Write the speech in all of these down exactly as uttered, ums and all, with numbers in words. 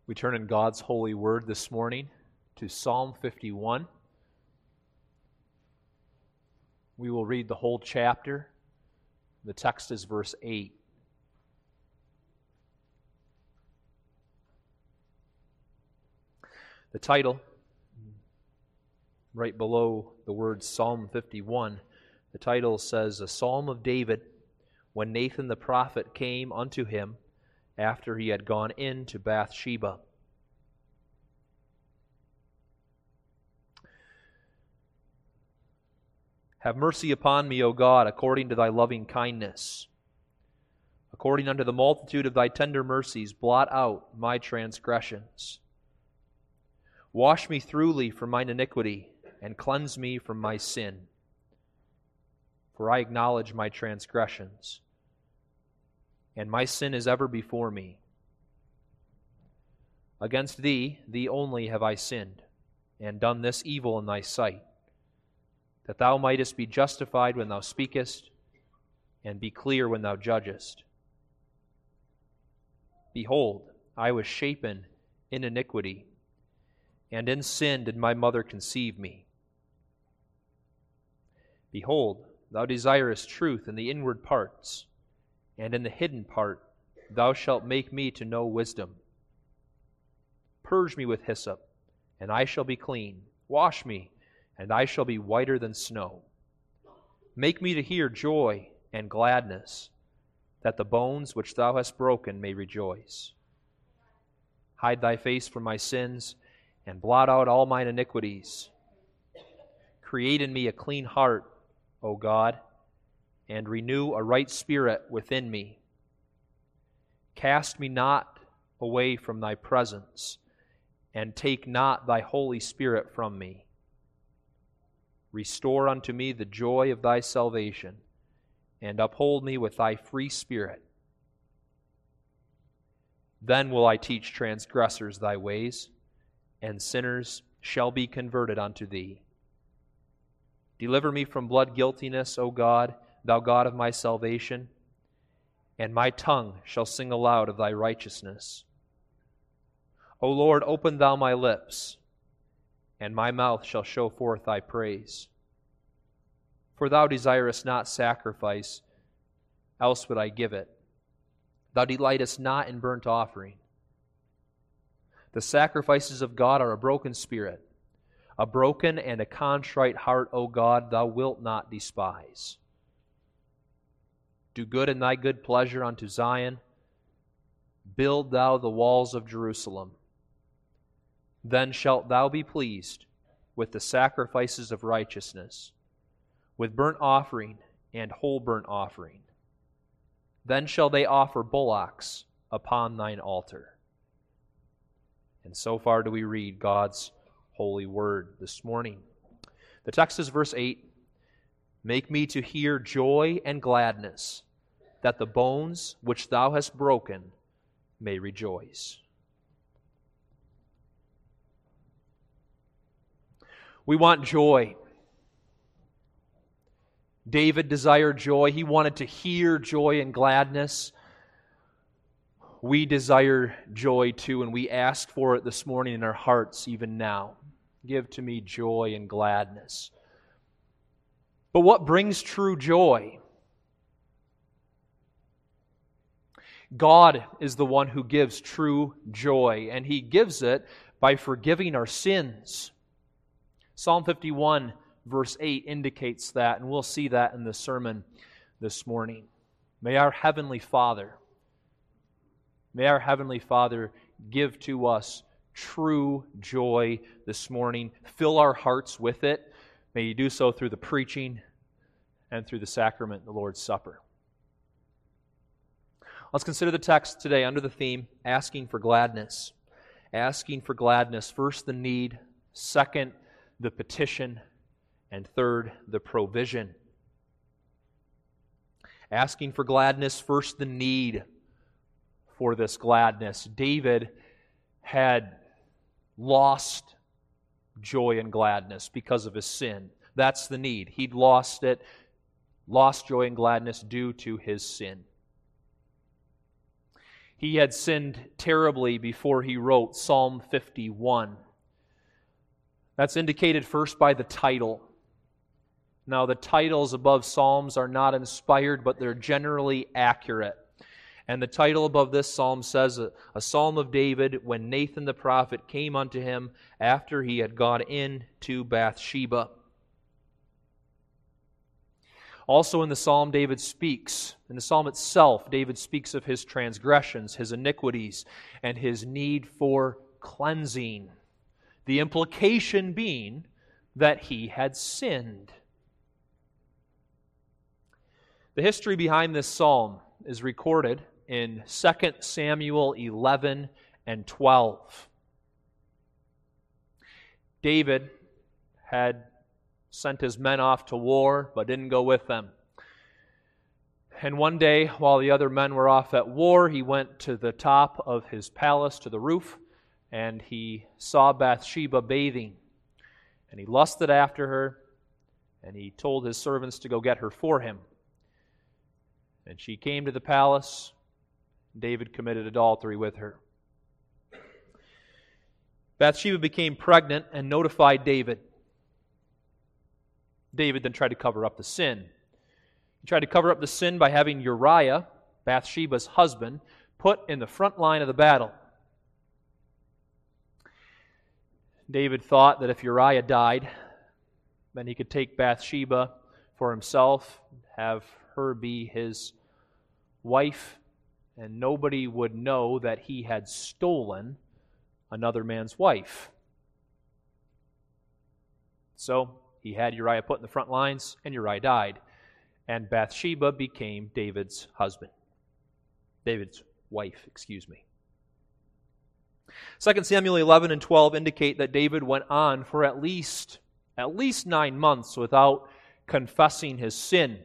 We turn in God's holy word this morning to Psalm fifty-one. We will read the whole chapter. The text is verse eight. The title, right below the word Psalm fifty-one, the title says, A Psalm of David, when Nathan the prophet came unto him after he had gone in to Bathsheba. Have mercy upon me, O God, according to thy loving kindness. According unto the multitude of thy tender mercies, blot out my transgressions. Wash me thoroughly from mine iniquity, and cleanse me from my sin. For I acknowledge my transgressions, and my sin is ever before me. Against thee, thee only have I sinned, and done this evil in thy sight, that thou mightest be justified when thou speakest, and be clear when thou judgest. Behold, I was shapen in iniquity, and in sin did my mother conceive me. Behold, thou desirest truth in the inward parts, and in the hidden part thou shalt make me to know wisdom. Purge me with hyssop, and I shall be clean. Wash me, and I shall be whiter than snow. Make me to hear joy and gladness, that the bones which thou hast broken may rejoice. Hide thy face from my sins, and blot out all mine iniquities. Create in me a clean heart, O God, and renew a right spirit within me. Cast me not away from thy presence, and take not thy Holy Spirit from me. Restore unto me the joy of thy salvation, and uphold me with thy free spirit. Then will I teach transgressors thy ways, and sinners shall be converted unto thee. Deliver me from blood guiltiness, O God, thou God of my salvation, and my tongue shall sing aloud of thy righteousness. O Lord, open thou my lips, and my mouth shall show forth thy praise. For thou desirest not sacrifice, else would I give it. Thou delightest not in burnt offering. The sacrifices of God are a broken spirit. A broken and a contrite heart, O God, thou wilt not despise. Do good in thy good pleasure unto Zion. Build thou the walls of Jerusalem. Then shalt thou be pleased with the sacrifices of righteousness, with burnt offering and whole burnt offering. Then shall they offer bullocks upon thine altar. And so far do we read God's holy word this morning. The text is verse eight. Make me to hear joy and gladness, that the bones which thou hast broken may rejoice. We want joy. David desired joy. He wanted to hear joy and gladness. We desire joy too, and we ask for it this morning in our hearts even now. Give to me joy and gladness. But what brings true joy? God is the one who gives true joy, and He gives it by forgiving our sins. Psalm fifty-one, verse eight indicates that, and we'll see that in the sermon this morning. May our Heavenly Father, may our Heavenly Father give to us true joy this morning. Fill our hearts with it. May He do so through the preaching and through the sacrament, the Lord's Supper. Let's consider the text today under the theme, asking for gladness. Asking for gladness. First, the need. Second, the petition. And third, the provision. Asking for gladness. First, the need for this gladness. David had lost joy and gladness because of his sin. That's the need. He'd lost it, lost joy and gladness due to his sin. He had sinned terribly before he wrote Psalm fifty-one. That's indicated first by the title. Now, the titles above Psalms are not inspired, but they're generally accurate. And the title above this psalm says, a, a psalm of David when Nathan the prophet came unto him after he had gone in to Bathsheba. Also in the psalm, David speaks. In the psalm itself, David speaks of his transgressions, his iniquities, and his need for cleansing. The implication being that he had sinned. The history behind this psalm is recorded in Second Samuel eleven and twelve. David had sent his men off to war, but didn't go with them. And one day, while the other men were off at war, he went to the top of his palace, to the roof, and he saw Bathsheba bathing. And he lusted after her, and he told his servants to go get her for him. And she came to the palace. David committed adultery with her. Bathsheba became pregnant and notified David. David then tried to cover up the sin. He tried to cover up the sin by having Uriah, Bathsheba's husband, put in the front line of the battle. David thought that if Uriah died, then he could take Bathsheba for himself, have her be his wife, and nobody would know that he had stolen another man's wife. So he had Uriah put in the front lines, and Uriah died. And Bathsheba became David's husband. David's wife, excuse me. Second Samuel eleven and twelve indicate that David went on for at least, at least nine months without confessing his sin.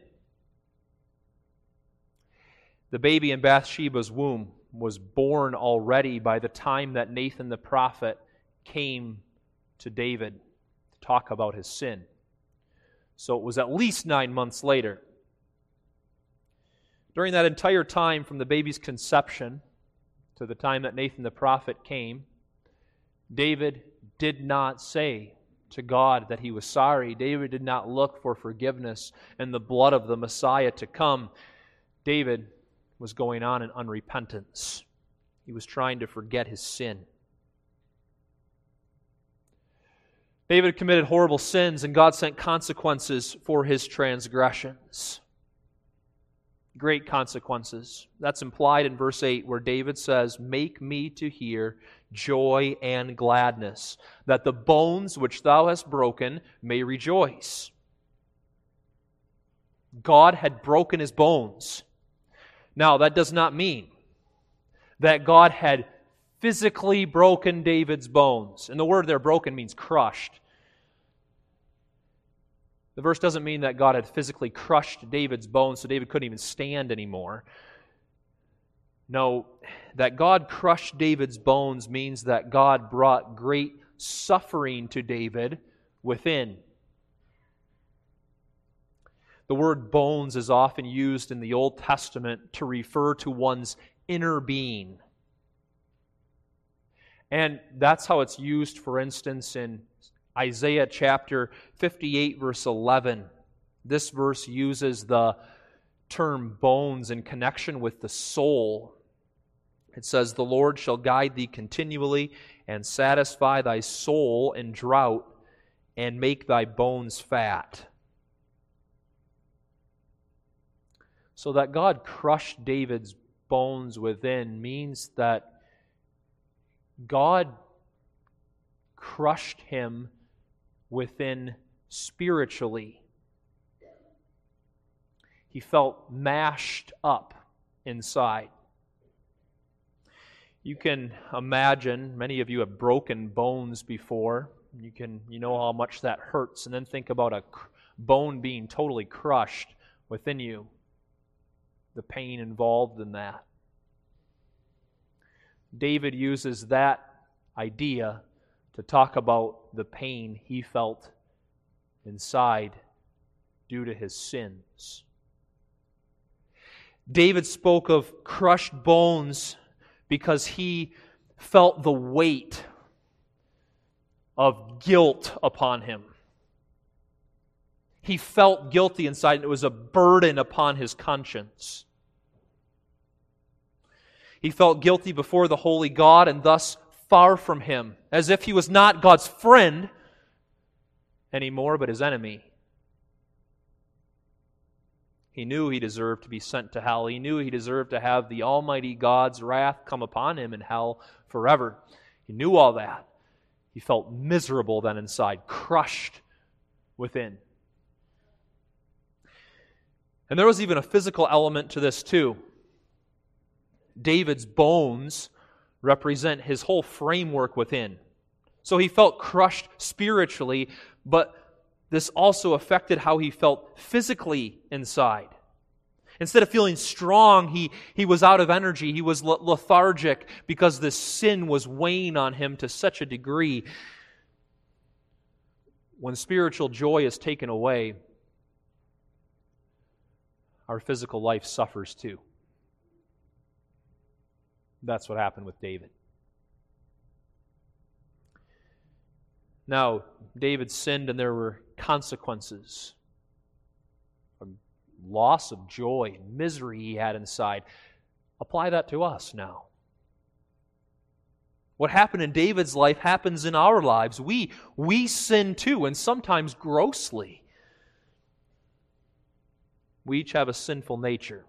The baby in Bathsheba's womb was born already by the time that Nathan the prophet came to David to talk about his sin. So it was at least nine months later. During that entire time, from the baby's conception to the time that Nathan the prophet came, David did not say to God that he was sorry. David did not look for forgiveness and the blood of the Messiah to come. David was going on in unrepentance. He was trying to forget his sin. David committed horrible sins, and God sent consequences for his transgressions. Great consequences. That's implied in verse eight, where David says, "Make me to hear joy and gladness, that the bones which thou hast broken may rejoice." God had broken his bones. Now, that does not mean that God had physically broken David's bones. And the word there, broken, means crushed. The verse doesn't mean that God had physically crushed David's bones so David couldn't even stand anymore. No, that God crushed David's bones means that God brought great suffering to David within. The word bones is often used in the Old Testament to refer to one's inner being. And that's how it's used, for instance, in Isaiah chapter fifty-eight, verse eleven. This verse uses the term bones in connection with the soul. It says, "The Lord shall guide thee continually and satisfy thy soul in drought and make thy bones fat." So that God crushed David's bones within means that God crushed him within spiritually. He felt mashed up inside. You can imagine, many of you have broken bones before. You can, you know how much that hurts, and then think about a bone being totally crushed within you. The pain involved in that. David uses that idea to talk about the pain he felt inside due to his sins. David spoke of crushed bones because he felt the weight of guilt upon him. He felt guilty inside, and it was a burden upon his conscience. He felt guilty before the holy God and thus far from Him, as if he was not God's friend anymore, but His enemy. He knew he deserved to be sent to hell. He knew he deserved to have the Almighty God's wrath come upon him in hell forever. He knew all that. He felt miserable then inside, crushed within. And there was even a physical element to this too. David's bones represent his whole framework within. So he felt crushed spiritually, but this also affected how he felt physically inside. Instead of feeling strong, he, he was out of energy. He was lethargic because this sin was weighing on him to such a degree. When spiritual joy is taken away, our physical life suffers too. That's what happened with David. Now, David sinned and there were consequences. A loss of joy, misery he had inside. Apply that to us now. What happened in David's life happens in our lives. We, we sin too, and sometimes grossly. We each have a sinful nature.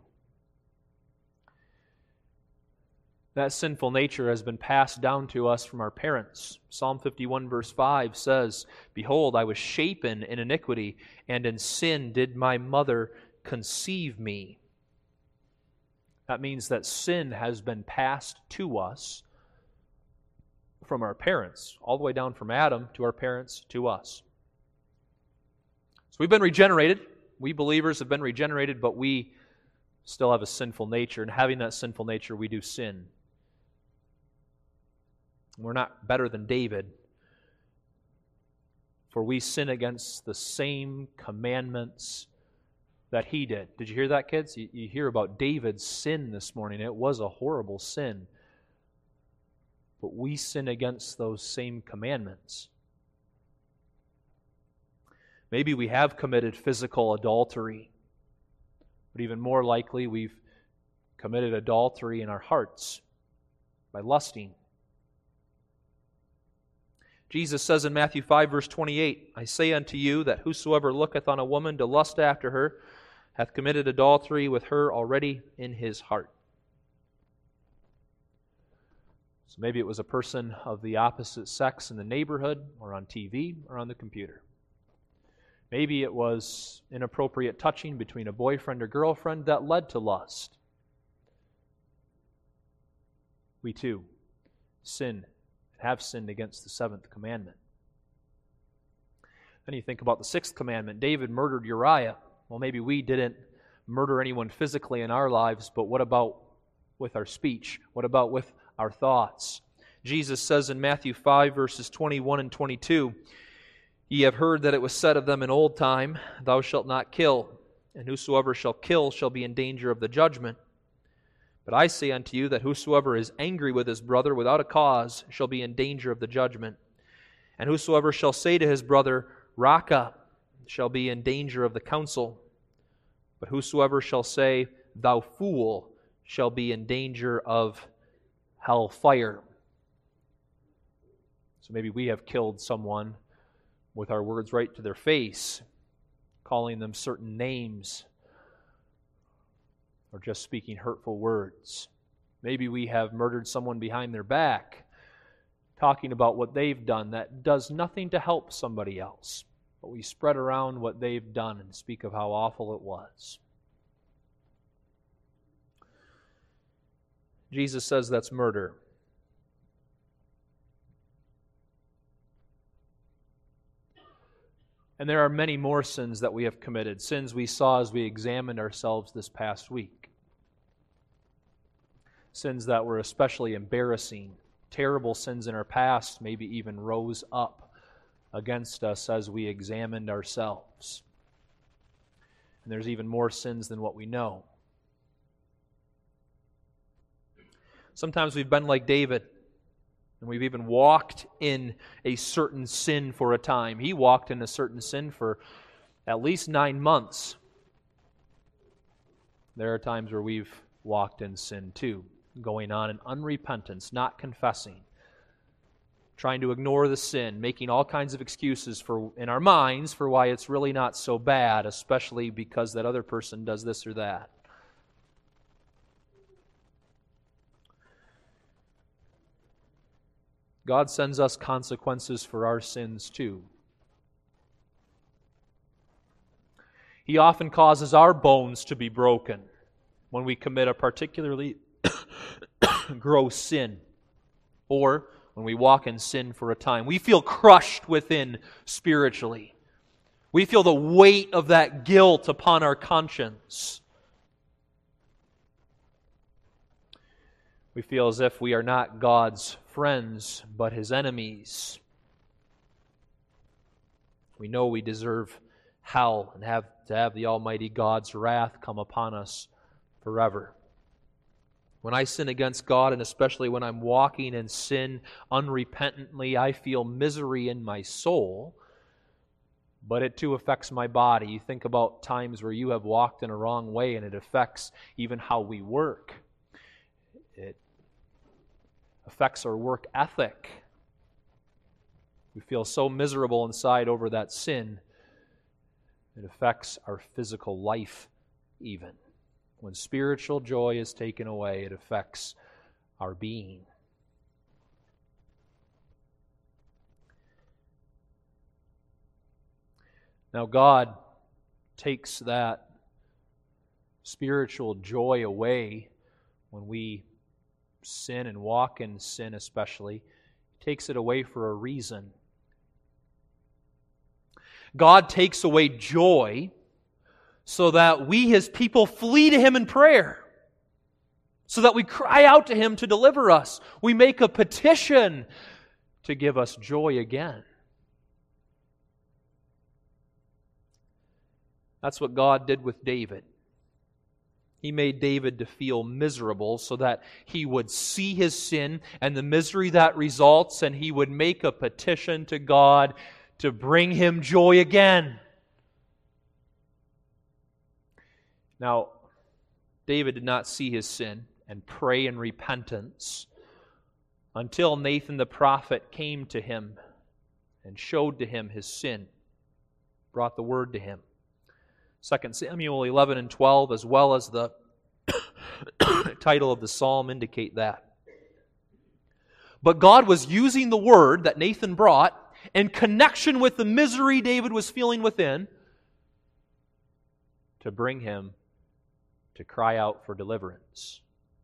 That sinful nature has been passed down to us from our parents. Psalm fifty-one verse five says, "Behold, I was shapen in iniquity, and in sin did my mother conceive me." That means that sin has been passed to us from our parents, all the way down from Adam to our parents to us. So we've been regenerated. We believers have been regenerated, but we still have a sinful nature. And having that sinful nature, we do sin. We're not better than David, for we sin against the same commandments that he did. Did you hear that, kids? You, you hear about David's sin this morning. It was a horrible sin. But we sin against those same commandments. Maybe we have committed physical adultery, but even more likely we've committed adultery in our hearts by lusting. Jesus says in Matthew five, verse twenty-eight, "I say unto you that whosoever looketh on a woman to lust after her hath committed adultery with her already in his heart." So maybe it was a person of the opposite sex in the neighborhood, or on T V, or on the computer. Maybe it was inappropriate touching between a boyfriend or girlfriend that led to lust. We too sin, have sinned against the seventh commandment. Then you think about the sixth commandment. David murdered Uriah. Well, maybe we didn't murder anyone physically in our lives, but what about with our speech? What about with our thoughts? Jesus says in Matthew five, verses twenty-one and twenty-two, "Ye have heard that it was said of them in old time, Thou shalt not kill, and whosoever shall kill shall be in danger of the judgment. But I say unto you that whosoever is angry with his brother without a cause shall be in danger of the judgment. And whosoever shall say to his brother, Raca, shall be in danger of the council. But whosoever shall say, Thou fool, shall be in danger of hell fire." So maybe we have killed someone with our words right to their face, calling them certain names, or just speaking hurtful words. Maybe we have murdered someone behind their back, talking about what they've done that does nothing to help somebody else, but we spread around what they've done and speak of how awful it was. Jesus says that's murder. And there are many more sins that we have committed, sins we saw as we examined ourselves this past week. Sins that were especially embarrassing, terrible sins in our past, maybe even rose up against us as we examined ourselves. And there's even more sins than what we know. Sometimes we've been like David, and we've even walked in a certain sin for a time. He walked in a certain sin for at least nine months. There are times where we've walked in sin too, going on in unrepentance, not confessing, trying to ignore the sin, making all kinds of excuses for in our minds for why it's really not so bad, especially because that other person does this or that. God sends us consequences for our sins too. He often causes our bones to be broken when we commit a particularly gross sin, or when we walk in sin for a time. We feel crushed within spiritually. We feel the weight of that guilt upon our conscience. We feel as if we are not God's friends, but His enemies. We know we deserve hell and have to have the Almighty God's wrath come upon us forever. When I sin against God, and especially when I'm walking in sin unrepentantly, I feel misery in my soul, but it too affects my body. You think about times where you have walked in a wrong way, and it affects even how we work. It affects our work ethic. We feel so miserable inside over that sin. It affects our physical life even. When spiritual joy is taken away, it affects our being. Now God takes that spiritual joy away when we sin and walk in sin especially. He takes it away for a reason. God takes away joy so that we, His people, flee to Him in prayer. So that we cry out to Him to deliver us. We make a petition to give us joy again. That's what God did with David. He made David to feel miserable so that he would see his sin and the misery that results, and he would make a petition to God to bring him joy again. Now, David did not see his sin and pray in repentance until Nathan the prophet came to him and showed to him his sin, brought the word to him. Second Samuel eleven and twelve, as well as the title of the psalm, indicate that. But God was using the word that Nathan brought in connection with the misery David was feeling within to bring him to cry out for deliverance.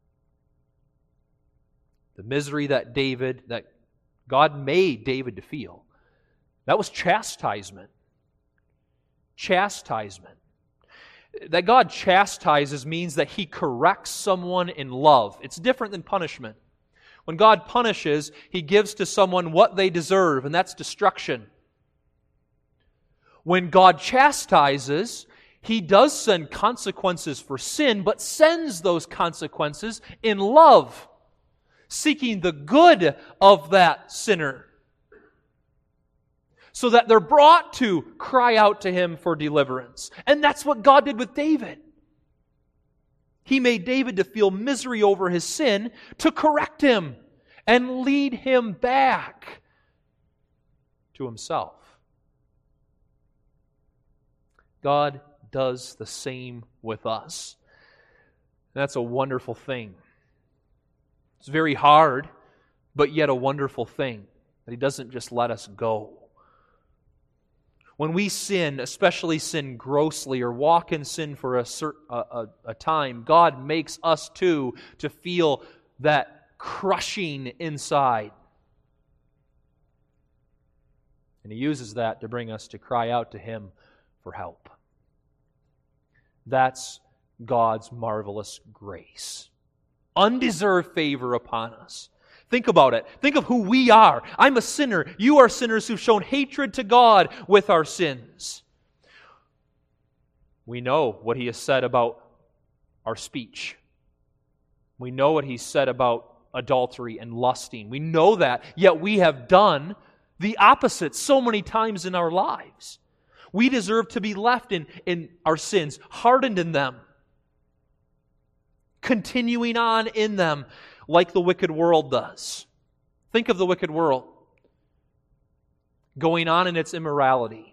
The misery that David, that God made David to feel, that was chastisement. Chastisement. That God chastises means that He corrects someone in love. It's different than punishment. When God punishes, He gives to someone what they deserve, and that's destruction. When God chastises, He does send consequences for sin, but sends those consequences in love, seeking the good of that sinner, so that they're brought to cry out to Him for deliverance. And that's what God did with David. He made David to feel misery over his sin to correct him and lead him back to Himself. God does the same with us. That's a wonderful thing. It's very hard, but yet a wonderful thing that He doesn't just let us go. When we sin, especially sin grossly or walk in sin for a, certain, a, a, a time, God makes us too to feel that crushing inside. And He uses that to bring us to cry out to Him for help. That's God's marvelous grace. Undeserved favor upon us. Think about it. Think of who we are. I'm a sinner. You are sinners who've shown hatred to God with our sins. We know what He has said about our speech. We know what He said about adultery and lusting. We know that, yet we have done the opposite so many times in our lives. We deserve to be left in, in our sins, hardened in them, continuing on in them like the wicked world does. Think of the wicked world going on in its immorality.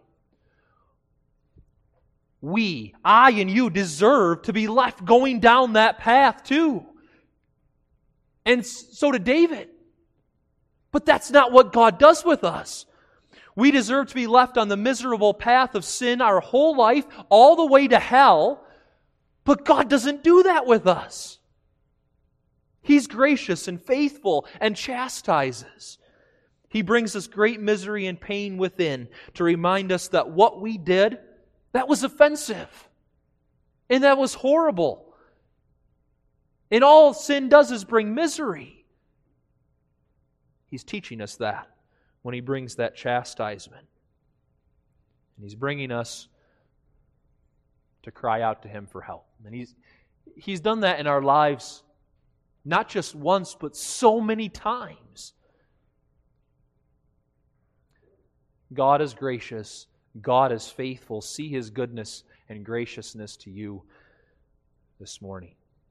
We, I and you, deserve to be left going down that path too. And so did David. But that's not what God does with us. We deserve to be left on the miserable path of sin our whole life, all the way to hell. But God doesn't do that with us. He's gracious and faithful and chastises. He brings us great misery and pain within to remind us that what we did, that was offensive. And that was horrible. And all sin does is bring misery. He's teaching us that when He brings that chastisement. And He's bringing us to cry out to Him for help. And He's, He's done that in our lives not just once, but so many times. God is gracious. God is faithful. See His goodness and graciousness to you this morning.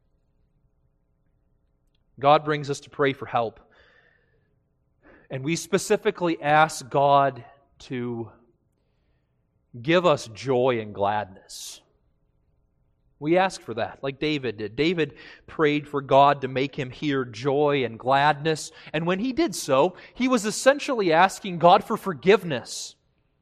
God brings us to pray for help. And we specifically ask God to give us joy and gladness. We ask for that, like David did. David prayed for God to make him hear joy and gladness. And when he did so, he was essentially asking God for forgiveness.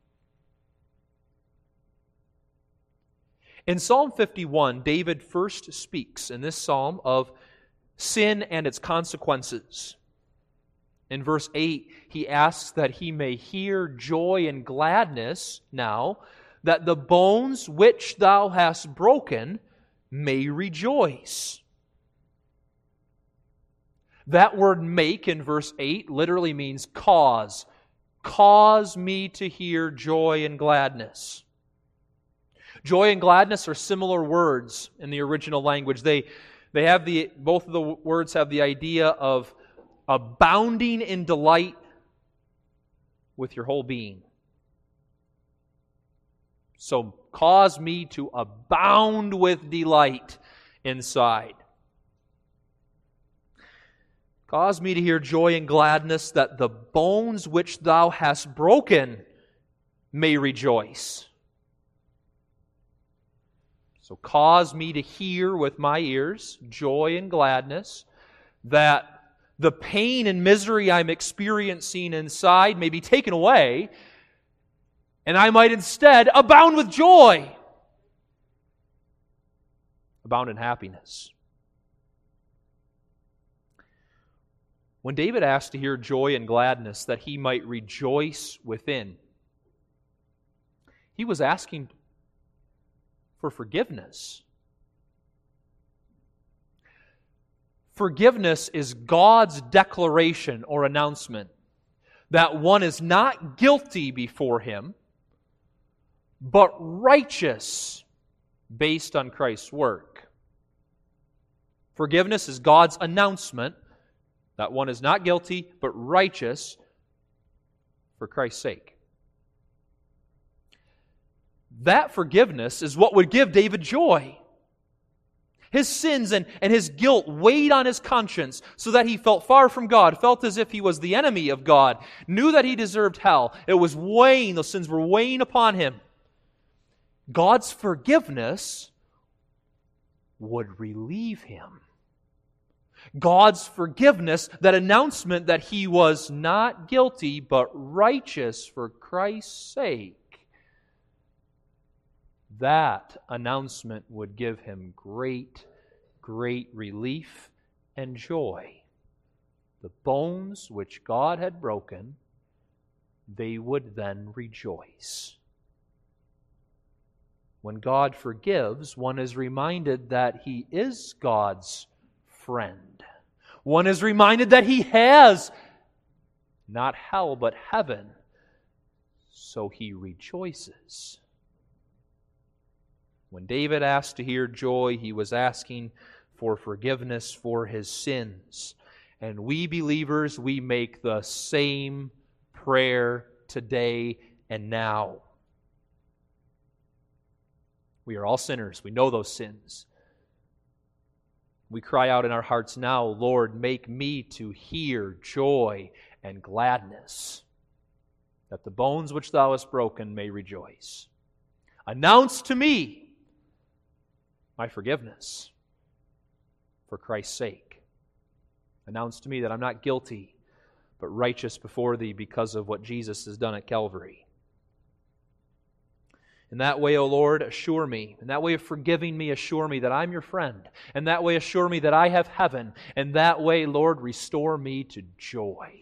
In Psalm fifty-one, David first speaks in this psalm of sin and its consequences. In verse eight, he asks that he may hear joy and gladness now, that the bones which thou hast broken may rejoice. That word make in verse eight literally means cause. Cause me to hear joy and gladness. Joy and gladness are similar words in the original language. They, they have the both of the words have the idea of abounding in delight with your whole being. So cause me to abound with delight inside. Cause me to hear joy and gladness, that the bones which thou hast broken may rejoice. So cause me to hear with my ears joy and gladness, that the pain and misery I'm experiencing inside may be taken away, and I might instead abound with joy, abound in happiness. When David asked to hear joy and gladness, that he might rejoice within, he was asking for forgiveness. Forgiveness is God's declaration or announcement that one is not guilty before Him, but righteous based on Christ's work. Forgiveness is God's announcement that one is not guilty, but righteous for Christ's sake. That forgiveness is what would give David joy. His sins and, and his guilt weighed on his conscience so that he felt far from God, felt as if he was the enemy of God, knew that he deserved hell. It was weighing, those sins were weighing upon him. God's forgiveness would relieve him. God's forgiveness, that announcement that he was not guilty but righteous for Christ's sake, that announcement would give him great, great relief and joy. The bones which God had broken, they would then rejoice. When God forgives, one is reminded that He is God's friend. One is reminded that He has not hell but heaven, so he rejoices. When David asked to hear joy, he was asking for forgiveness for his sins. And we believers, we make the same prayer today and now. We are all sinners. We know those sins. We cry out in our hearts now, Lord, make me to hear joy and gladness, that the bones which Thou hast broken may rejoice. Announce to me my forgiveness for Christ's sake. Announce to me that I'm not guilty, but righteous before Thee because of what Jesus has done at Calvary. In that way, O Lord, assure me. In that way of forgiving me, assure me that I'm your friend. In that way, assure me that I have heaven. In that way, Lord, restore me to joy.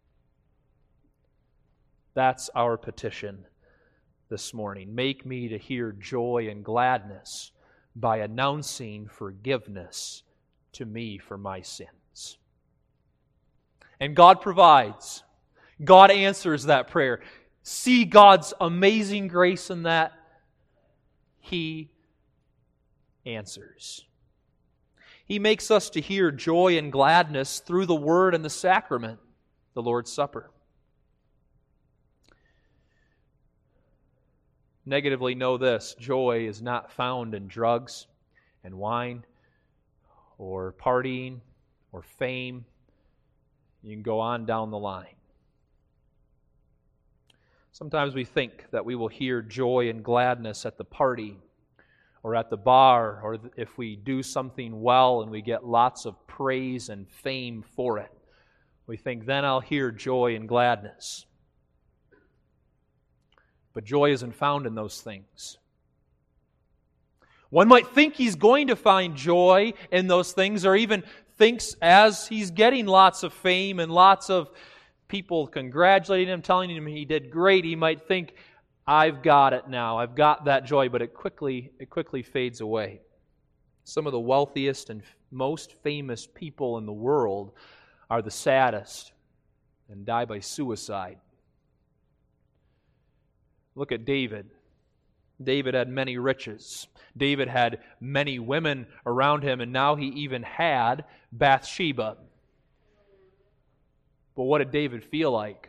That's our petition this morning. Make me to hear joy and gladness by announcing forgiveness to me for my sins. And God provides. God answers that prayer. See God's amazing grace in that. He answers. He makes us to hear joy and gladness through the Word and the sacrament, the Lord's Supper. Negatively, know this: joy is not found in drugs and wine or partying or fame. You can go on down the line. Sometimes we think that we will hear joy and gladness at the party or at the bar, or if we do something well and we get lots of praise and fame for it. We think, then I'll hear joy and gladness. But joy isn't found in those things. One might think he's going to find joy in those things, or even thinks as he's getting lots of fame and lots of people congratulating him, telling him he did great, he might think, I've got it now. I've got that joy, but it quickly it quickly fades away. Some of the wealthiest and most famous people in the world are the saddest and die by suicide. Look at David. David had many riches. David had many women around him, and now he even had Bathsheba. But what did David feel like?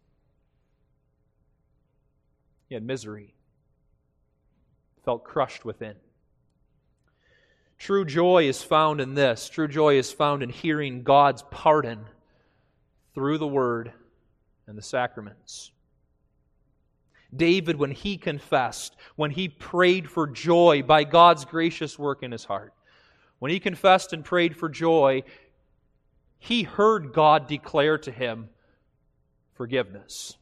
He had misery. Felt crushed within. True joy is found in this. True joy is found in hearing God's pardon through the Word and the sacraments. David, when he confessed, when he prayed for joy by God's gracious work in his heart, when he confessed and prayed for joy, he heard God declare to him forgiveness.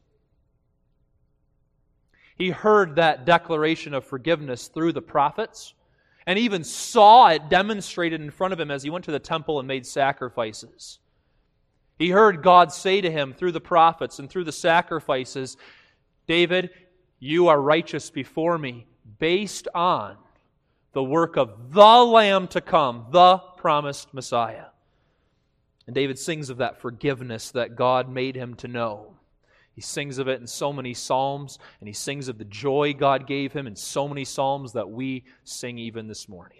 He heard that declaration of forgiveness through the prophets, and even saw it demonstrated in front of him as he went to the temple and made sacrifices. He heard God say to him through the prophets and through the sacrifices, David, you are righteous before me based on the work of the Lamb to come, the promised Messiah. And David sings of that forgiveness that God made him to know. He sings of it in so many psalms, and he sings of the joy God gave him in so many psalms that we sing even this morning.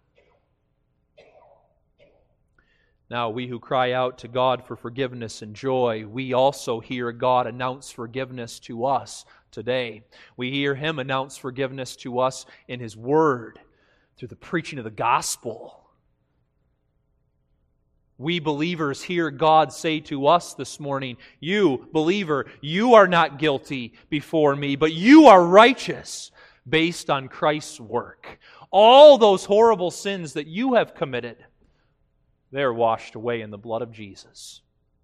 Now, we who cry out to God for forgiveness and joy, we also hear God announce forgiveness to us today. We hear Him announce forgiveness to us in His Word, through the preaching of the gospel. We believers hear God say to us this morning, you, believer, you are not guilty before me, but you are righteous based on Christ's work. All those horrible sins that you have committed, they're washed away in the blood of Jesus.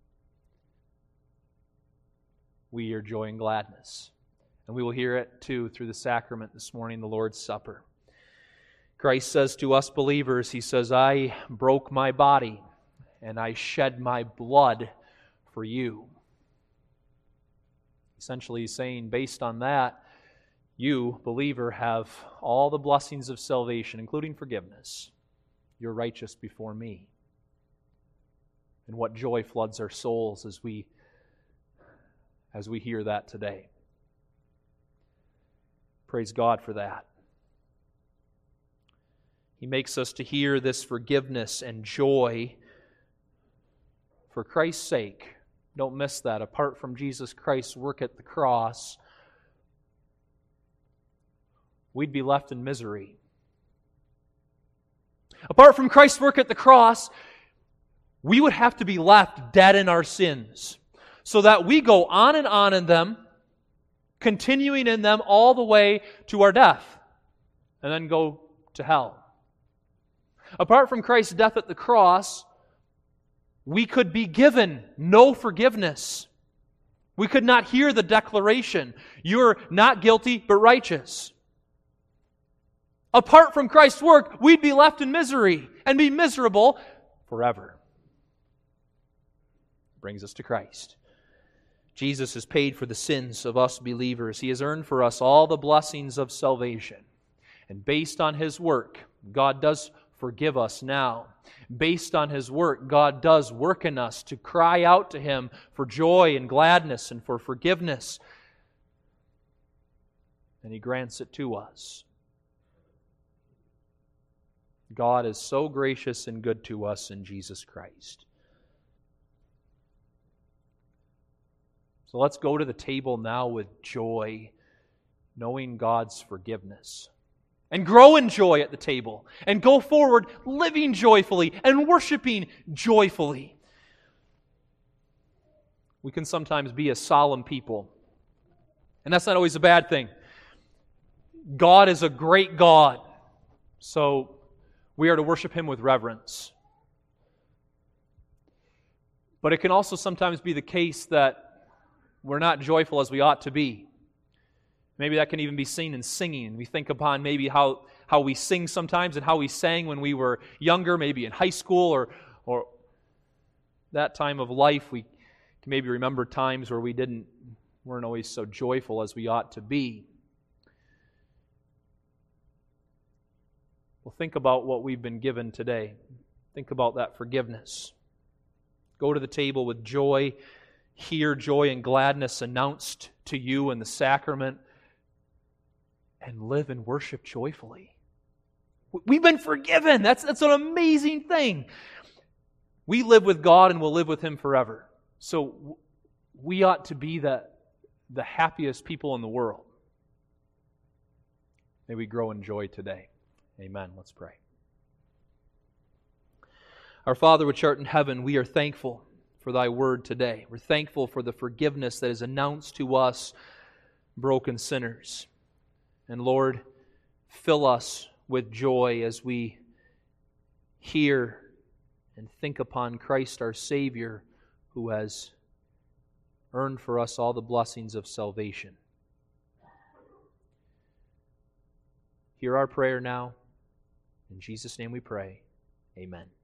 We hear joy and gladness. And we will hear it too through the sacrament this morning, the Lord's Supper. Christ says to us believers, He says, I broke my body and I shed my blood for you. Essentially, He's saying, based on that, you, believer, have all the blessings of salvation, including forgiveness. You're righteous before me. And what joy floods our souls as we, as we hear that today. Praise God for that. He makes us to hear this forgiveness and joy for Christ's sake, don't miss that, apart from Jesus Christ's work at the cross, we'd be left in misery. Apart from Christ's work at the cross, we would have to be left dead in our sins, so that we go on and on in them, continuing in them all the way to our death, and then go to hell. Apart from Christ's death at the cross, we could be given no forgiveness. We could not hear the declaration, "You're not guilty, but righteous." Apart from Christ's work, we'd be left in misery and be miserable forever. Brings us to Christ. Jesus has paid for the sins of us believers. He has earned for us all the blessings of salvation. And based on His work, God does forgive us now. Based on His work, God does work in us to cry out to Him for joy and gladness and for forgiveness. And He grants it to us. God is so gracious and good to us in Jesus Christ. So let's go to the table now with joy, knowing God's forgiveness. And grow in joy at the table. And go forward living joyfully and worshiping joyfully. We can sometimes be a solemn people. And that's not always a bad thing. God is a great God. So we are to worship Him with reverence. But it can also sometimes be the case that we're not joyful as we ought to be. Maybe that can even be seen in singing. We think upon maybe how, how we sing sometimes and how we sang when we were younger, maybe in high school or, or that time of life. We can maybe remember times where we didn't weren't always so joyful as we ought to be. Well, think about what we've been given today. Think about that forgiveness. Go to the table with joy. Hear joy and gladness announced to you in the sacrament. And live and worship joyfully. We've been forgiven. That's, that's an amazing thing. We live with God and will live with Him forever. So we ought to be the, the happiest people in the world. May we grow in joy today. Amen. Let's pray. Our Father which art in heaven, we are thankful for Thy word today. We're thankful for the forgiveness that is announced to us, broken sinners. And Lord, fill us with joy as we hear and think upon Christ our Savior, who has earned for us all the blessings of salvation. Hear our prayer now. In Jesus' name we pray. Amen.